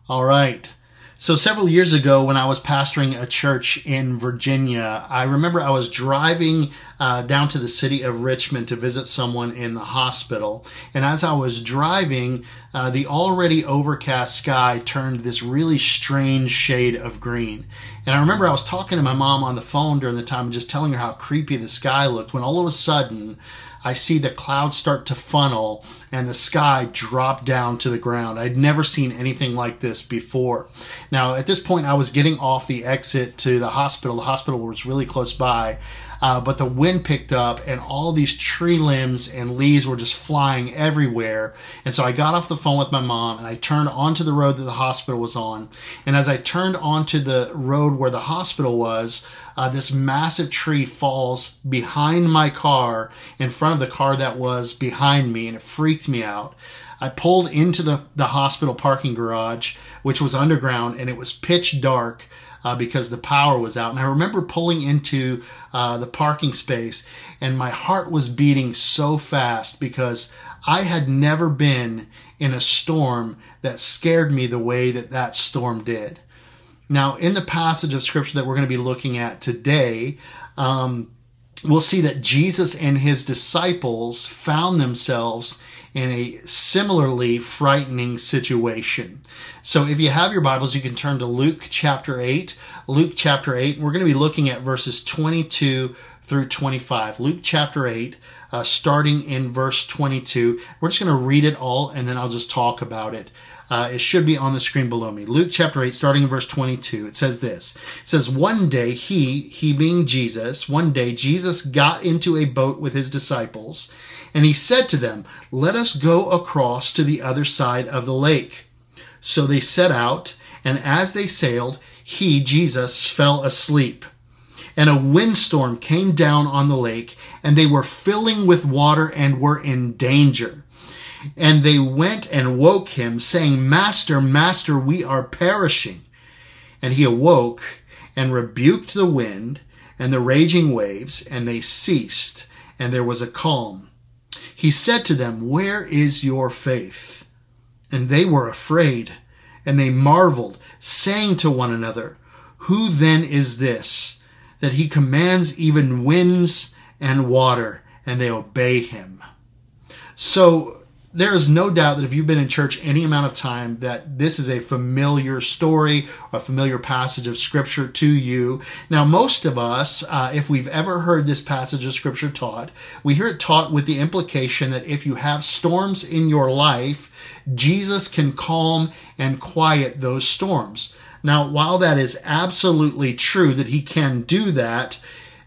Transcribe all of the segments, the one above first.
All right. So several years ago when I was pastoring a church in Virginia, I remember I was driving down to the city of Richmond to visit someone in the hospital. And as I was driving, the already overcast sky turned this really strange shade of green. And I remember I was talking to my mom on the phone during the time, just telling her how creepy the sky looked, when all of a sudden I see the clouds start to funnel and the sky drop down to the ground. I'd never seen anything like this before. Now, at this point, I was getting off the exit to the hospital. The hospital was really close by, but the wind picked up and all these tree limbs and leaves were just flying everywhere. And so I got off the phone with my mom and I turned onto the road that the hospital was on. And as I turned onto the road where the hospital was, this massive tree falls behind my car, in front of the car that was behind me, and it freaked me out. I pulled into the hospital parking garage, which was underground, and it was pitch dark because the power was out. And I remember pulling into the parking space, and my heart was beating so fast because I had never been in a storm that scared me the way that storm did. Now, in the passage of scripture that we're going to be looking at today, we'll see that Jesus and his disciples found themselves in a similarly frightening situation. So if you have your Bibles, you can turn to Luke chapter 8. Luke chapter 8, and we're going to be looking at verses 22 through 25. Luke chapter 8, starting in verse 22. We're just going to read it all, and then I'll just talk about it. It should be on the screen below me. Luke chapter 8, starting in verse 22. It says this. It says, one day he being Jesus, one day Jesus got into a boat with his disciples, and he said to them, let us go across to the other side of the lake. So they set out, and as they sailed, he, Jesus, fell asleep. And a windstorm came down on the lake, and they were filling with water and were in danger. And they went and woke him, saying, Master, Master, we are perishing. And he awoke and rebuked the wind and the raging waves, and they ceased, and there was a calm. He said to them, where is your faith? And they were afraid, and they marveled, saying to one another, who then is this, that he commands even winds and water, and they obey him? So, there is no doubt that if you've been in church any amount of time, that this is a familiar story, a familiar passage of scripture to you. Now, most of us, if we've ever heard this passage of scripture taught, we hear it taught with the implication that if you have storms in your life, Jesus can calm and quiet those storms. Now, while that is absolutely true that he can do that,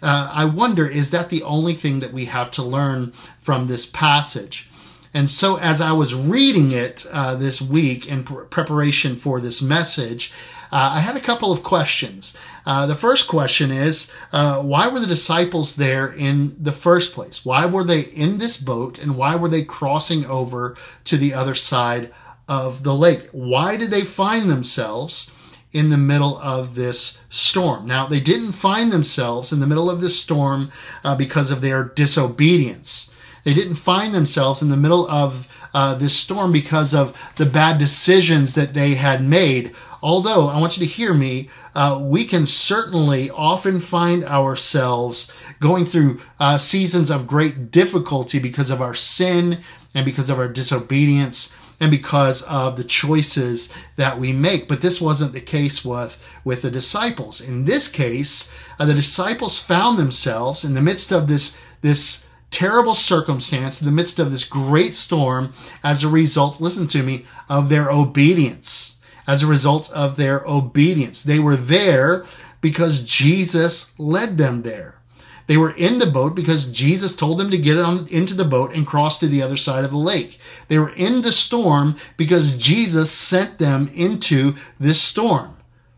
I wonder, is that the only thing that we have to learn from this passage? And so as I was reading it this week in preparation for this message, I had a couple of questions. The first question is, why were the disciples there in the first place? Why were they in this boat, and why were they crossing over to the other side of the lake? Why did they find themselves in the middle of this storm? Now, they didn't find themselves in the middle of this storm because of their disobedience. They didn't find themselves in the middle of this storm because of the bad decisions that they had made. Although, I want you to hear me, we can certainly often find ourselves going through seasons of great difficulty because of our sin and because of our disobedience and because of the choices that we make. But this wasn't the case with the disciples. In this case, the disciples found themselves in the midst of this terrible circumstance, in the midst of this great storm, as a result, listen to me, of their obedience. As a result of their obedience. They were there because Jesus led them there. They were in the boat because Jesus told them to get into the boat and cross to the other side of the lake. They were in the storm because Jesus sent them into this storm.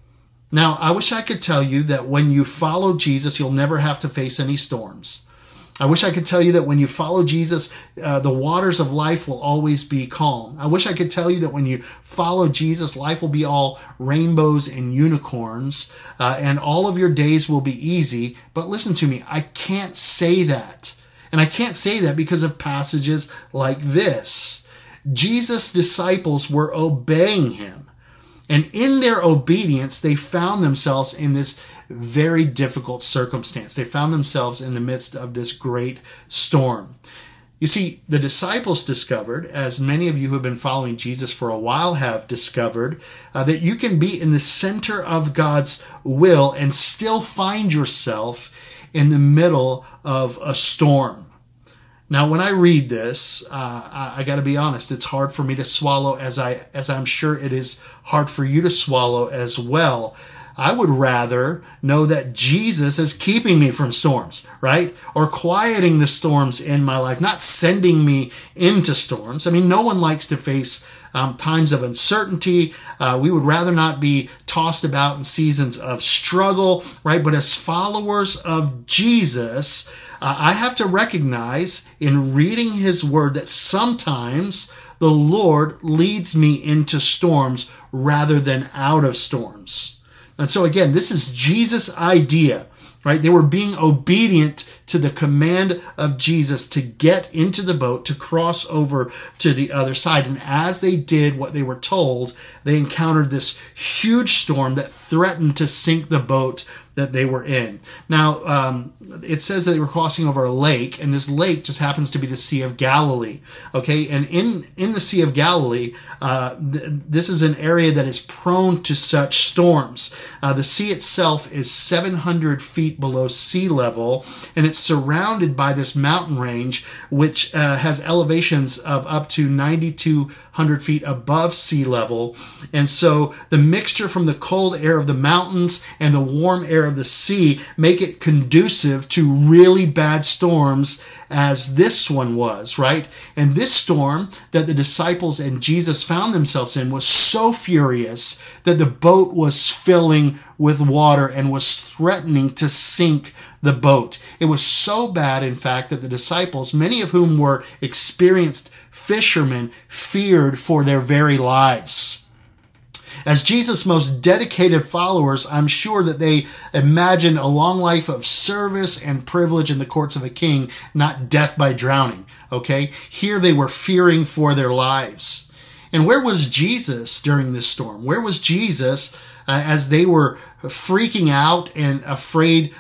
Now, I wish I could tell you that when you follow Jesus, you'll never have to face any storms. I wish I could tell you that when you follow Jesus, the waters of life will always be calm. I wish I could tell you that when you follow Jesus, life will be all rainbows and unicorns, and all of your days will be easy. But listen to me, I can't say that. And I can't say that because of passages like this. Jesus' disciples were obeying him. And in their obedience, they found themselves in this very difficult circumstance. They found themselves in the midst of this great storm. You see, the disciples discovered, as many of you who have been following Jesus for a while have discovered, that you can be in the center of God's will and still find yourself in the middle of a storm. Now, when I read this, I got to be honest, it's hard for me to swallow, as I'm sure it is hard for you to swallow as well. I would rather know that Jesus is keeping me from storms, right? Or quieting the storms in my life, not sending me into storms. I mean, no one likes to face times of uncertainty. We would rather not be tossed about in seasons of struggle, right? But as followers of Jesus, I have to recognize in reading his word that sometimes the Lord leads me into storms rather than out of storms. And so again, this is Jesus' idea, right? They were being obedient to the command of Jesus to get into the boat, to cross over to the other side. And as they did what they were told, they encountered this huge storm that threatened to sink the boat that they were in. Now, it says that they were crossing over a lake, and this lake just happens to be the Sea of Galilee. Okay, and in the Sea of Galilee, this is an area that is prone to such storms. The sea itself is 700 feet below sea level, and it's surrounded by this mountain range, which has elevations of up to 9,200 feet above sea level. And so the mixture from the cold air of the mountains and the warm air of the sea make it conducive to really bad storms, as this one was, right? And this storm that the disciples and Jesus found themselves in was so furious that the boat was filling with water and was threatening to sink the boat. It was so bad, in fact, that the disciples, many of whom were experienced fishermen, feared for their very lives. As Jesus' most dedicated followers, I'm sure that they imagined a long life of service and privilege in the courts of a king, not death by drowning. Okay? Here they were fearing for their lives. And where was Jesus during this storm? Where was Jesus as they were freaking out and afraid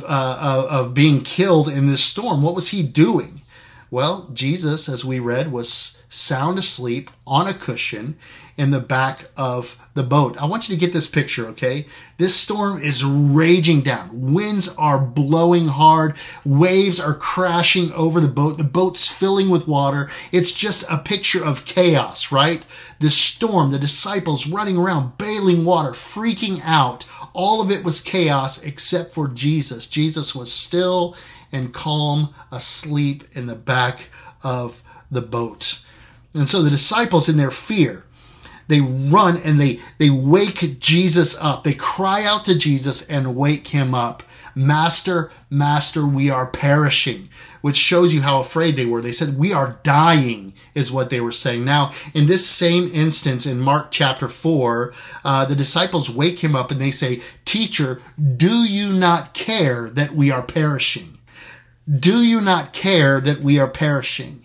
of being killed in this storm? What was he doing? Well, Jesus, as we read, was sound asleep on a cushion in the back of the boat. I want you to get this picture, okay? This storm is raging down. Winds are blowing hard. Waves are crashing over the boat. The boat's filling with water. It's just a picture of chaos, right? The storm, the disciples running around, bailing water, freaking out. All of it was chaos except for Jesus. Jesus was still and calm, asleep in the back of the boat. And so the disciples, in their fear, they run and they wake Jesus up. They cry out to Jesus and wake him up. Master, Master, we are perishing, which shows you how afraid they were. They said, we are dying, is what they were saying. Now, in this same instance in Mark chapter 4, the disciples wake him up and they say, Teacher, do you not care that we are perishing? Do you not care that we are perishing?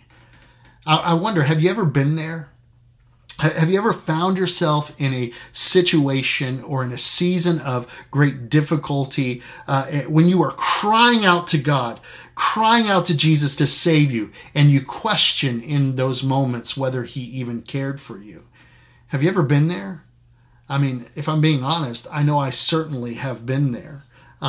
I wonder, have you ever been there? Have you ever found yourself in a situation or in a season of great difficulty when you are crying out to God, crying out to Jesus to save you, and you question in those moments whether he even cared for you? Have you ever been there? I mean, if I'm being honest, I know I certainly have been there.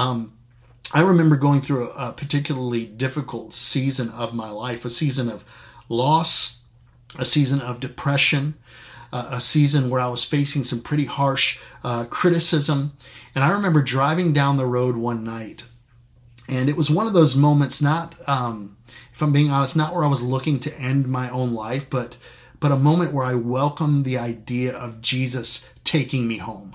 I remember going through a particularly difficult season of my life, a season of loss, a season of depression, a season where I was facing some pretty harsh criticism. And I remember driving down the road one night, and it was one of those moments, not, if I'm being honest, not where I was looking to end my own life, but a moment where I welcomed the idea of Jesus taking me home.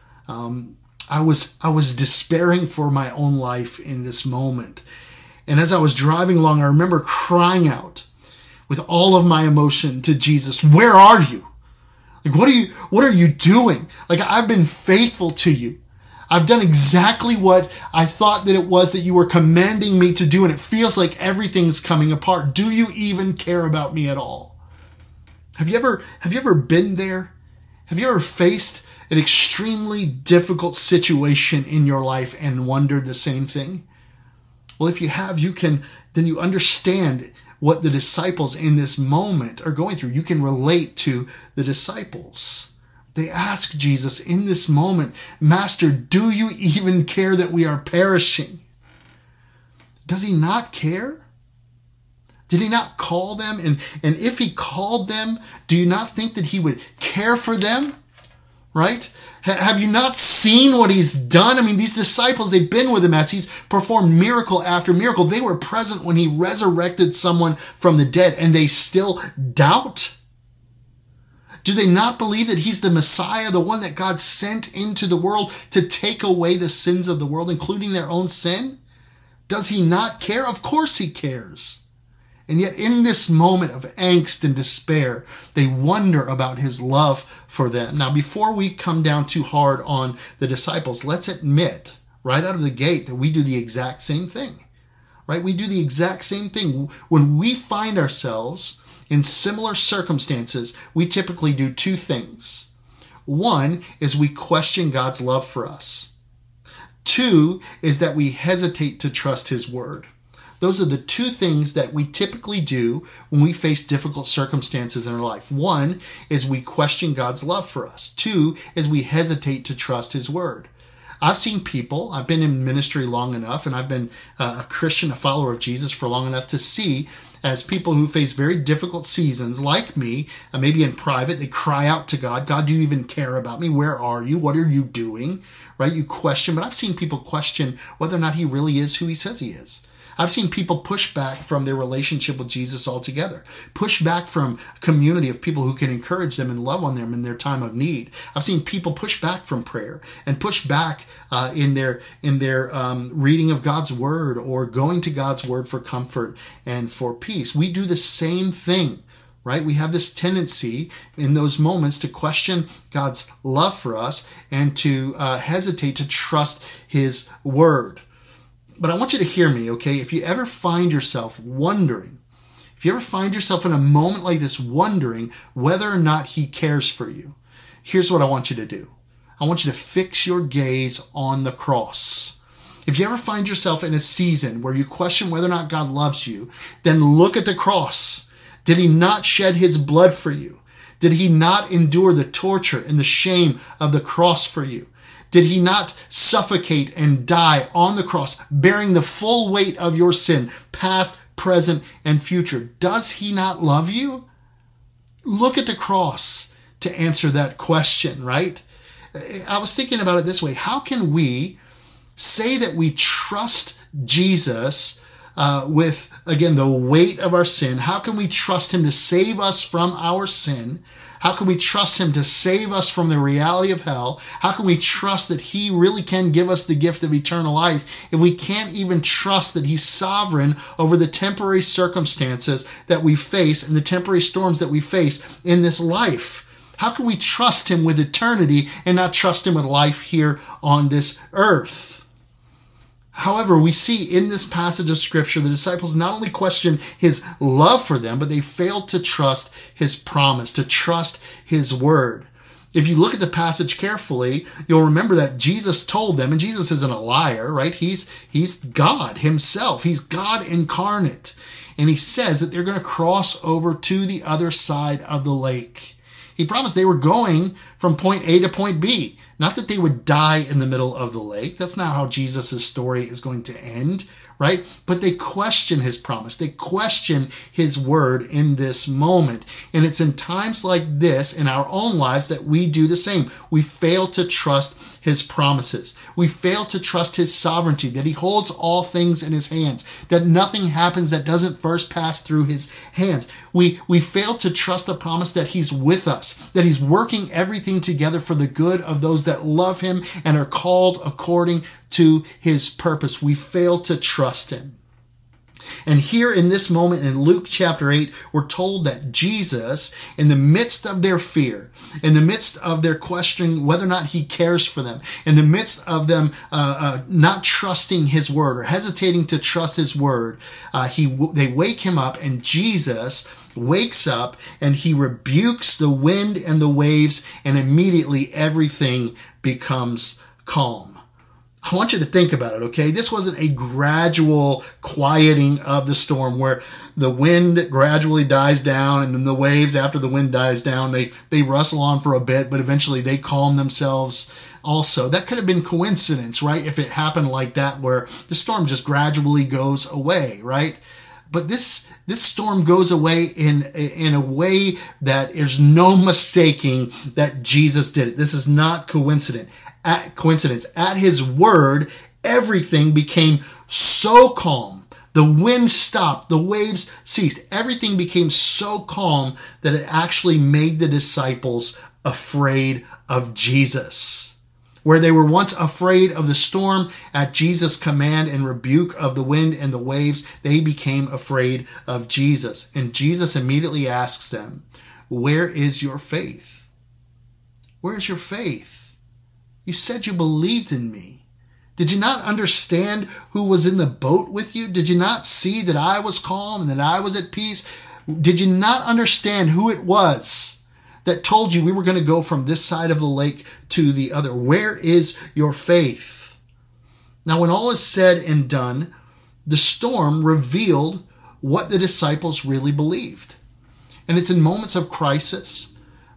I was despairing for my own life in this moment. And as I was driving along, I remember crying out with all of my emotion to Jesus, where are you? Like, what are you doing? Like, I've been faithful to you. I've done exactly what I thought that it was that you were commanding me to do, and it feels like everything's coming apart. Do you even care about me at all? Have you ever been there? Have you ever faced an extremely difficult situation in your life and wondered the same thing? Well, if you have, then you understand what the disciples in this moment are going through. You can relate to the disciples. They ask Jesus in this moment, Master, do you even care that we are perishing? Does he not care? Did he not call them? And if he called them, do you not think that he would care for them? Right? Have you not seen what he's done? I mean, these disciples, they've been with him as he's performed miracle after miracle. They were present when he resurrected someone from the dead, and they still doubt? Do they not believe that he's the Messiah, the one that God sent into the world to take away the sins of the world, including their own sin? Does he not care? Of course he cares. And yet in this moment of angst and despair, they wonder about his love for them. Now, before we come down too hard on the disciples, let's admit right out of the gate that we do the exact same thing, right? We do the exact same thing. When we find ourselves in similar circumstances, we typically do two things. One is we question God's love for us. Two is that we hesitate to trust his word. Those are the two things that we typically do when we face difficult circumstances in our life. One is we question God's love for us. Two is we hesitate to trust his word. I've seen people, I've been in ministry long enough, and I've been a Christian, a follower of Jesus for long enough to see as people who face very difficult seasons like me, maybe in private, they cry out to God, God, do you even care about me? Where are you? What are you doing? Right? You question, but I've seen people question whether or not he really is who he says he is. I've seen people push back from their relationship with Jesus altogether, push back from a community of people who can encourage them and love on them in their time of need. I've seen people push back from prayer and push back in their reading of God's word or going to God's word for comfort and for peace. We do the same thing, right? We have this tendency in those moments to question God's love for us and to hesitate to trust his word. But I want you to hear me, okay? If you ever find yourself wondering, if you ever find yourself in a moment like this wondering whether or not he cares for you, here's what I want you to do. I want you to fix your gaze on the cross. If you ever find yourself in a season where you question whether or not God loves you, then look at the cross. Did he not shed his blood for you? Did he not endure the torture and the shame of the cross for you? Did he not suffocate and die on the cross, bearing the full weight of your sin, past, present, and future? Does he not love you? Look at the cross to answer that question, right? I was thinking about it this way. How can we say that we trust Jesus with, again, the weight of our sin? How can we trust him to save us from our sin? How can we trust him to save us from the reality of hell? How can we trust that he really can give us the gift of eternal life if we can't even trust that he's sovereign over the temporary circumstances that we face and the temporary storms that we face in this life? How can we trust him with eternity and not trust him with life here on this earth? However, we see in this passage of scripture, the disciples not only question his love for them, but they failed to trust his promise, to trust his word. If you look at the passage carefully, you'll remember that Jesus told them, and Jesus isn't a liar, right? He's God himself. He's God incarnate. And he says that they're going to cross over to the other side of the lake. He promised they were going from point A to point B. Not that they would die in the middle of the lake. That's not how Jesus' story is going to end, right? But they question his promise. They question his word in this moment. And it's in times like this in our own lives that we do the same. We fail to trust his promises. We fail to trust his sovereignty, that he holds all things in his hands, that nothing happens that doesn't first pass through his hands. We fail to trust the promise that he's with us, that he's working everything together for the good of those that love him and are called according to his purpose. We fail to trust him. And here in this moment in Luke chapter 8, we're told that Jesus, in the midst of their fear, in the midst of their questioning whether or not he cares for them, in the midst of them not trusting his word or hesitating to trust his word, they wake him up, and Jesus wakes up and he rebukes the wind and the waves, and immediately everything becomes calm. I want you to think about it, okay? This wasn't a gradual quieting of the storm where the wind gradually dies down and then the waves, after the wind dies down, they rustle on for a bit, but eventually they calm themselves also. That could have been coincidence, right? If it happened like that, where the storm just gradually goes away, right? But this storm goes away in a way that there's no mistaking that Jesus did it. This is not coincidence. At his word, everything became so calm. The wind stopped. The waves ceased. Everything became so calm that it actually made the disciples afraid of Jesus. Where they were once afraid of the storm, at Jesus' command and rebuke of the wind and the waves, they became afraid of Jesus. And Jesus immediately asks them, "Where is your faith? Where is your faith? You said you believed in me. Did you not understand who was in the boat with you? Did you not see that I was calm and that I was at peace? Did you not understand who it was that told you we were going to go from this side of the lake to the other? Where is your faith?" Now, when all is said and done, the storm revealed what the disciples really believed. And it's in moments of crisis,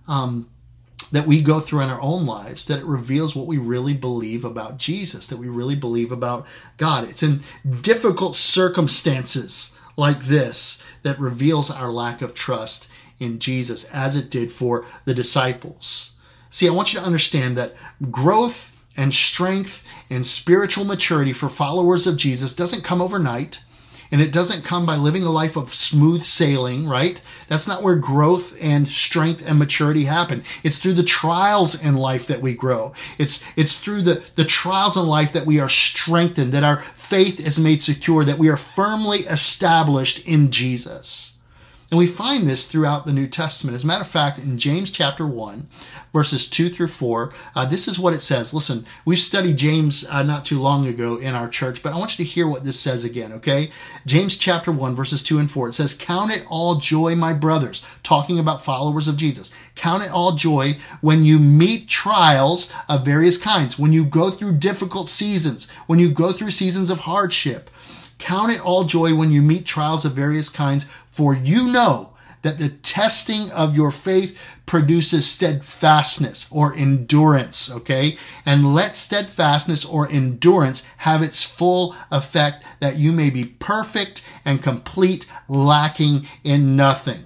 that we go through in our own lives, that it reveals what we really believe about Jesus, that we really believe about God. It's in difficult circumstances like this that reveals our lack of trust in Jesus, as it did for the disciples. See, I want you to understand that growth and strength and spiritual maturity for followers of Jesus doesn't come overnight. And it doesn't come by living a life of smooth sailing, right? That's not where growth and strength and maturity happen. It's through the trials in life that we grow. It's through the trials in life that we are strengthened, that our faith is made secure, that we are firmly established in Jesus. And we find this throughout the New Testament. As a matter of fact, in James chapter 1, verses 2 through 4, this is what it says. Listen, we've studied James not too long ago in our church, but I want you to hear what this says again, okay? James chapter 1, verses 2 and 4, it says, "Count it all joy, my brothers," talking about followers of Jesus. "Count it all joy when you meet trials of various kinds, when you go through difficult seasons, when you go through seasons of hardship. Count it all joy when you meet trials of various kinds, for you know that the testing of your faith produces steadfastness or endurance," okay? "And let steadfastness or endurance have its full effect, that you may be perfect and complete, lacking in nothing."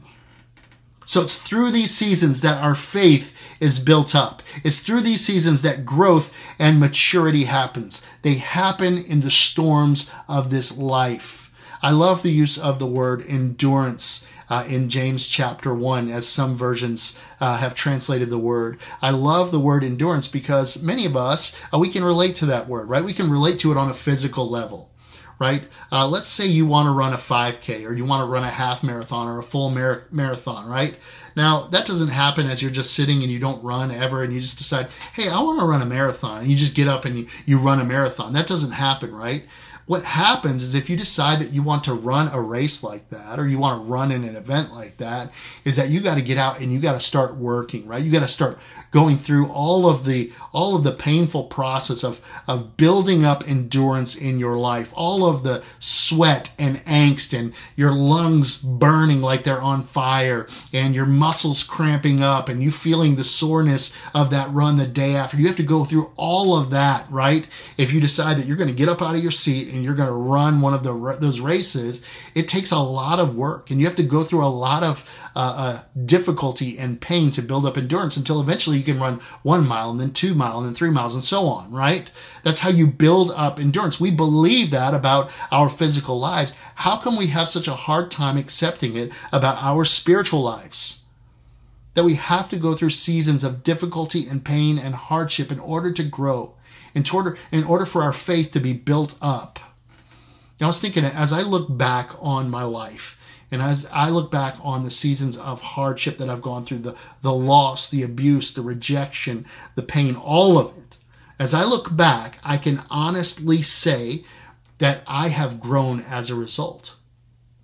So it's through these seasons that our faith is built up. It's through these seasons that growth and maturity happens. They happen in the storms of this life. I love the use of the word endurance in James chapter 1, as some versions have translated the word. I love the word endurance because many of us, we can relate to that word, right? We can relate to it on a physical level. Right? Let's say you want to run a 5K, or you want to run a half marathon or a full marathon, right? Now, that doesn't happen as you're just sitting and you don't run ever and you just decide, hey, I want to run a marathon. And you just get up and you run a marathon. That doesn't happen, right? What happens is if you decide that you want to run a race like that, or you want to run in an event like that, is that you got to get out and you got to start working, right? You got to start going through all of the painful process of building up endurance in your life, all of the sweat and angst and your lungs burning like they're on fire and your muscles cramping up and you feeling the soreness of that run the day after. You have to go through all of that, right? If you decide that you're going to get up out of your seat and you're going to run one of those races, it takes a lot of work and you have to go through a lot of difficulty and pain to build up endurance until eventually you can run 1 mile and then 2 miles and then 3 miles and so on, right? That's how you build up endurance. We believe that about our physical lives. How come we have such a hard time accepting it about our spiritual lives? That we have to go through seasons of difficulty and pain and hardship in order to grow, in order for our faith to be built up. Now, I was thinking, as I look back on my life, and as I look back on the seasons of hardship that I've gone through, the loss, the abuse, the rejection, the pain, all of it, as I look back, I can honestly say that I have grown as a result.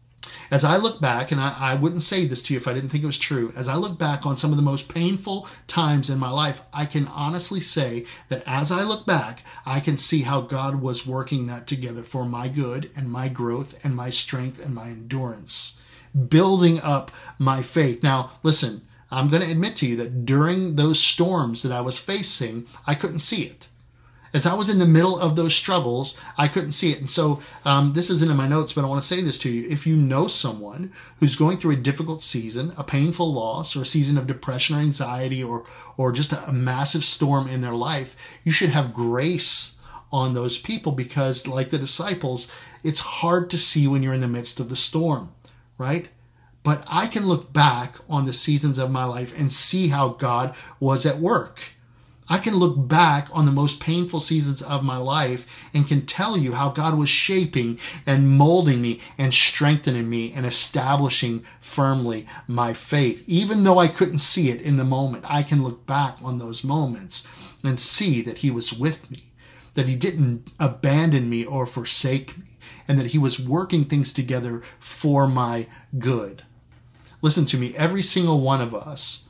As I look back, and I wouldn't say this to you if I didn't think it was true, as I look back on some of the most painful times in my life, I can honestly say that as I look back, I can see how God was working that together for my good and my growth and my strength and my endurance, building up my faith. Now, listen, I'm going to admit to you that during those storms that I was facing, I couldn't see it. As I was in the middle of those struggles, I couldn't see it. And so this isn't in my notes, but I want to say this to you. If you know someone who's going through a difficult season, a painful loss, or a season of depression or anxiety, or just a massive storm in their life, you should have grace on those people, because like the disciples, it's hard to see when you're in the midst of the storm, right? But I can look back on the seasons of my life and see how God was at work. I can look back on the most painful seasons of my life and can tell you how God was shaping and molding me and strengthening me and establishing firmly my faith. Even though I couldn't see it in the moment, I can look back on those moments and see that He was with me, that He didn't abandon me or forsake me, and that He was working things together for my good. Listen to me, every single one of us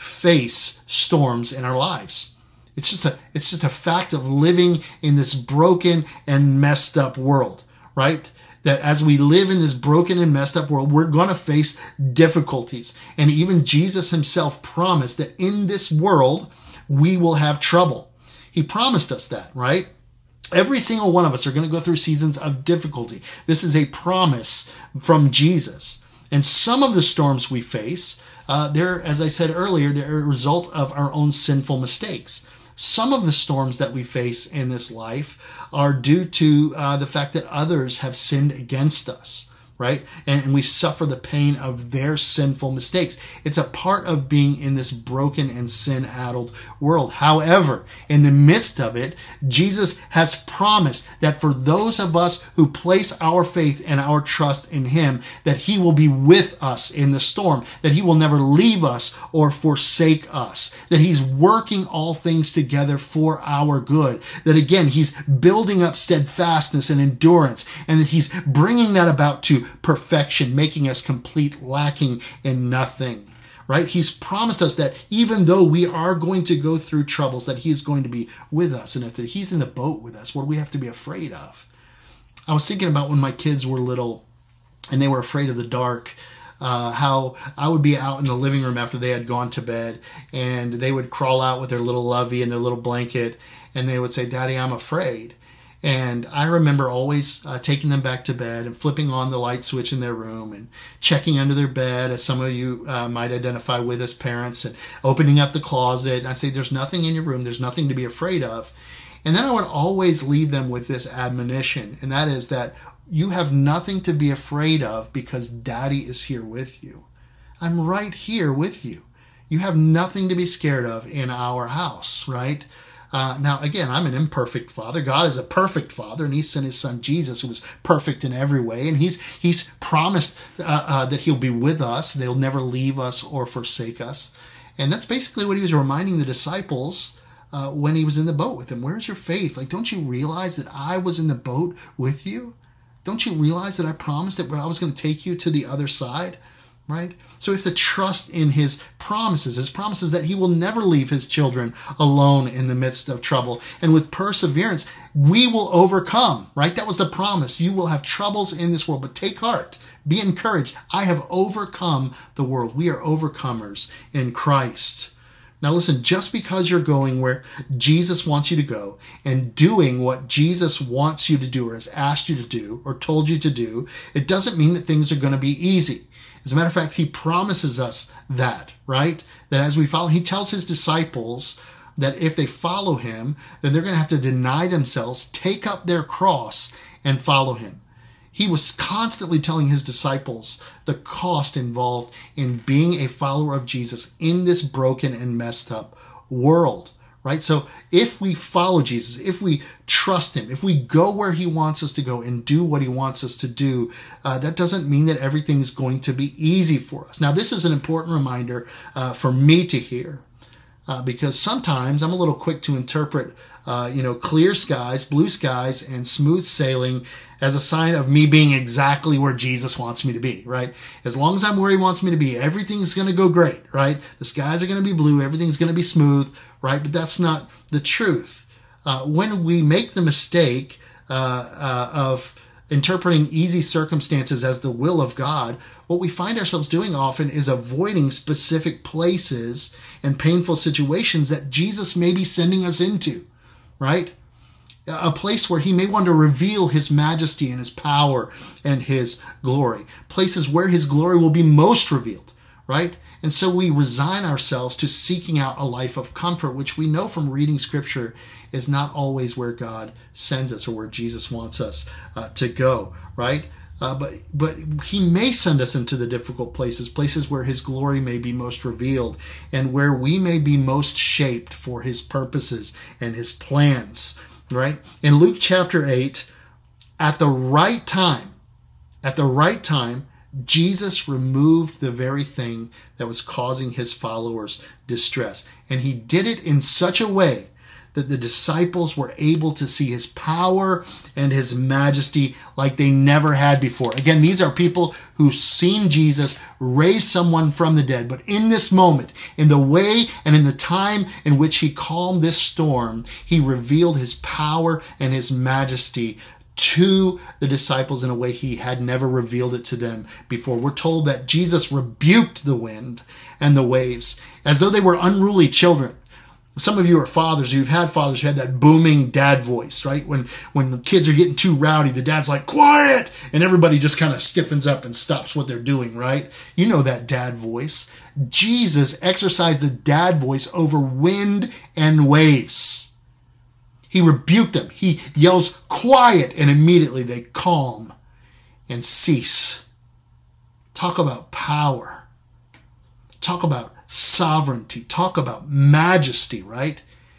face storms in our lives. It's just a fact of living in this broken and messed up world, right? That as we live in this broken and messed up world, we're going to face difficulties. And even Jesus Himself promised that in this world, we will have trouble. He promised us that, right? Every single one of us are going to go through seasons of difficulty. This is a promise from Jesus. And some of the storms we face, they're, as I said earlier, they're a result of our own sinful mistakes. Some of the storms that we face in this life are due to the fact that others have sinned against us, right? And we suffer the pain of their sinful mistakes. It's a part of being in this broken and sin-addled world. However, in the midst of it, Jesus has promised that for those of us who place our faith and our trust in Him, that He will be with us in the storm, that He will never leave us or forsake us, that He's working all things together for our good, that again, He's building up steadfastness and endurance, and that He's bringing that about to perfection, making us complete, lacking in nothing, right? He's promised us that even though we are going to go through troubles, that He's going to be with us. And if He's in the boat with us, what do we have to be afraid of? I was thinking about when my kids were little and they were afraid of the dark, how I would be out in the living room after they had gone to bed, and they would crawl out with their little lovey and their little blanket, and they would say, "Daddy, I'm afraid." And I remember always taking them back to bed and flipping on the light switch in their room and checking under their bed, as some of you might identify with as parents, and opening up the closet. And I say, "There's nothing in your room. There's nothing to be afraid of." And then I would always leave them with this admonition, and that is that you have nothing to be afraid of because Daddy is here with you. I'm right here with you. You have nothing to be scared of in our house, right? Now, again, I'm an imperfect father. God is a perfect father, and He sent His Son Jesus, who was perfect in every way. And He's promised that He'll be with us. They'll never leave us or forsake us. And that's basically what He was reminding the disciples when He was in the boat with them. Where's your faith? Like, don't you realize that I was in the boat with you? Don't you realize that I promised that I was going to take you to the other side? Right? So we have to trust in His promises that He will never leave His children alone in the midst of trouble. And with perseverance, we will overcome, right? That was the promise. You will have troubles in this world, but take heart, be encouraged. I have overcome the world. We are overcomers in Christ. Now listen, just because you're going where Jesus wants you to go and doing what Jesus wants you to do or has asked you to do or told you to do, it doesn't mean that things are going to be easy. As a matter of fact, He promises us that, right? That as we follow, He tells His disciples that if they follow Him, then they're going to have to deny themselves, take up their cross, and follow Him. He was constantly telling His disciples the cost involved in being a follower of Jesus in this broken and messed up world. Right? So if we follow Jesus, if we trust Him, if we go where He wants us to go and do what He wants us to do, that doesn't mean that everything is going to be easy for us. Now, this is an important reminder for me to hear. because sometimes I'm a little quick to interpret, clear skies, blue skies, and smooth sailing as a sign of me being exactly where Jesus wants me to be, right? As long as I'm where he wants me to be, everything's going to go great, right? The skies are going to be blue, everything's going to be smooth, right? But that's not the truth. When we make the mistake of interpreting easy circumstances as the will of God, what we find ourselves doing often is avoiding specific places and painful situations that Jesus may be sending us into, right? A place where he may want to reveal his majesty and his power and his glory. Places where his glory will be most revealed, right? And so we resign ourselves to seeking out a life of comfort, which we know from reading scripture is not always where God sends us or where Jesus wants us to go, right? But he may send us into the difficult places where his glory may be most revealed and where we may be most shaped for his purposes and his plans, right? In Luke chapter 8, at the right time, Jesus removed the very thing that was causing his followers distress. And he did it in such a way that the disciples were able to see his power and his majesty like they never had before. Again, these are people who've seen Jesus raise someone from the dead. But in this moment, in the way and in the time in which he calmed this storm, he revealed his power and his majesty to the disciples in a way he had never revealed it to them before. We're told that Jesus rebuked the wind and the waves as though they were unruly children. Some of you are fathers. You've had fathers who had that booming dad voice, right? When the kids are getting too rowdy, the dad's like, quiet! And everybody just kind of stiffens up and stops what they're doing, right? You know that dad voice. Jesus exercised the dad voice over wind and waves. He rebuked them. He yells, quiet, and immediately they calm and cease. Talk about power. Talk about sovereignty. Talk about majesty, right?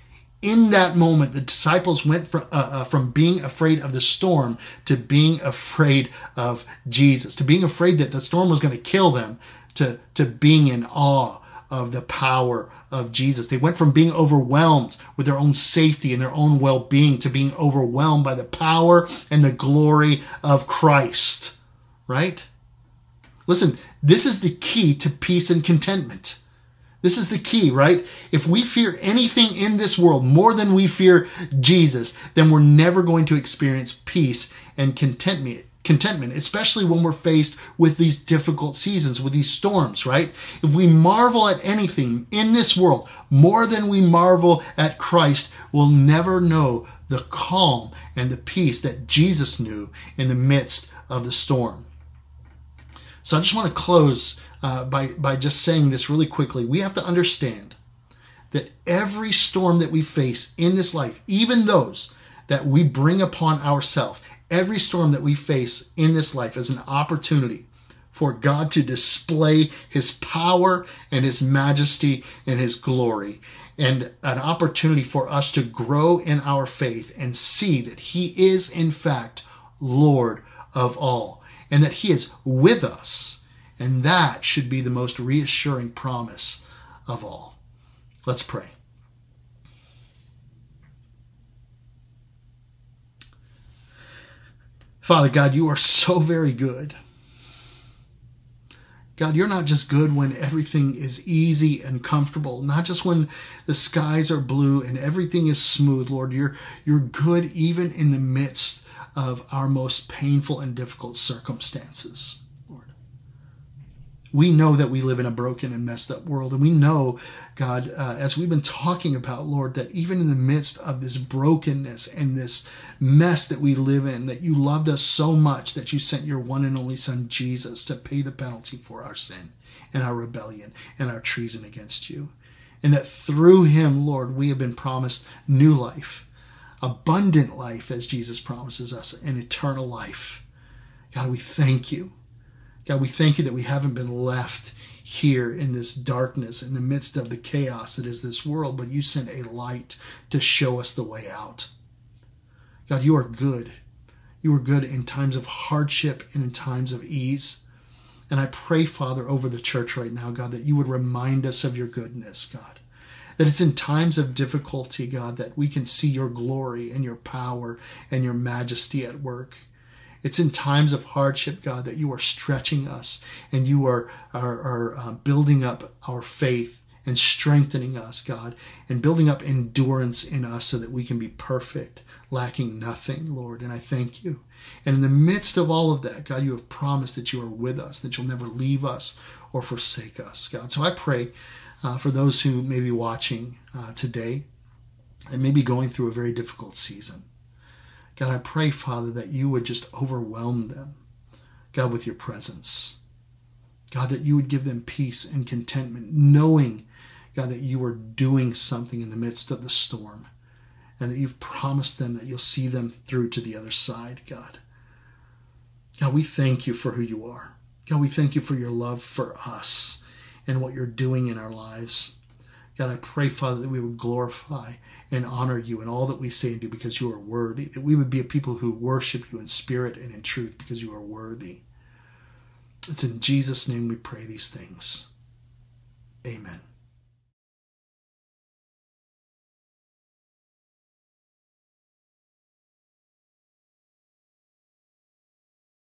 In that moment, the disciples went from being afraid of the storm to being afraid of Jesus, to being afraid that the storm was going to kill them, to being in awe of the power of Jesus. They went from being overwhelmed with their own safety and their own well-being to being overwhelmed by the power and the glory of Christ, right? Listen, this is the key to peace and contentment. This is the key, right? If we fear anything in this world more than we fear Jesus, then we're never going to experience peace and contentment, especially when we're faced with these difficult seasons, with these storms, right? If we marvel at anything in this world more than we marvel at Christ, we'll never know the calm and the peace that Jesus knew in the midst of the storm. So I just want to close by just saying this really quickly. We have to understand that every storm that we face in this life, even those that we bring upon ourselves, every storm that we face in this life is an opportunity for God to display his power and his majesty and his glory, and an opportunity for us to grow in our faith and see that he is in fact Lord of all and that he is with us. And that should be the most reassuring promise of all. Let's pray. Father God, you are so very good. God, you're not just good when everything is easy and comfortable, not just when the skies are blue and everything is smooth, Lord. You're good even in the midst of our most painful and difficult circumstances, Lord. We know that we live in a broken and messed up world, and we know, God, as we've been talking about, Lord, that even in the midst of this brokenness and this mess that we live in, that you loved us so much that you sent your one and only Son, Jesus, to pay the penalty for our sin and our rebellion and our treason against you. And that through him, Lord, we have been promised new life, abundant life, as Jesus promises us, and eternal life. God, we thank you. God, we thank you that we haven't been left here in this darkness, in the midst of the chaos that is this world, but you sent a light to show us the way out. God, you are good. You are good in times of hardship and in times of ease. And I pray, Father, over the church right now, God, that you would remind us of your goodness, God. That it's in times of difficulty, God, that we can see your glory and your power and your majesty at work. It's in times of hardship, God, that you are stretching us and you are building up our faith and strengthening us, God, and building up endurance in us so that we can be perfect, lacking nothing, Lord. And I thank you. And in the midst of all of that, God, you have promised that you are with us, that you'll never leave us or forsake us, God. So I pray for those who may be watching today and may be going through a very difficult season. God, I pray, Father, that you would just overwhelm them, God, with your presence. God, that you would give them peace and contentment, knowing, God, that you are doing something in the midst of the storm and that you've promised them that you'll see them through to the other side, God. God, we thank you for who you are. God, we thank you for your love for us and what you're doing in our lives. God, I pray, Father, that we would glorify and honor you in all that we say and do because you are worthy, that we would be a people who worship you in spirit and in truth because you are worthy. It's in Jesus' name we pray these things. Amen.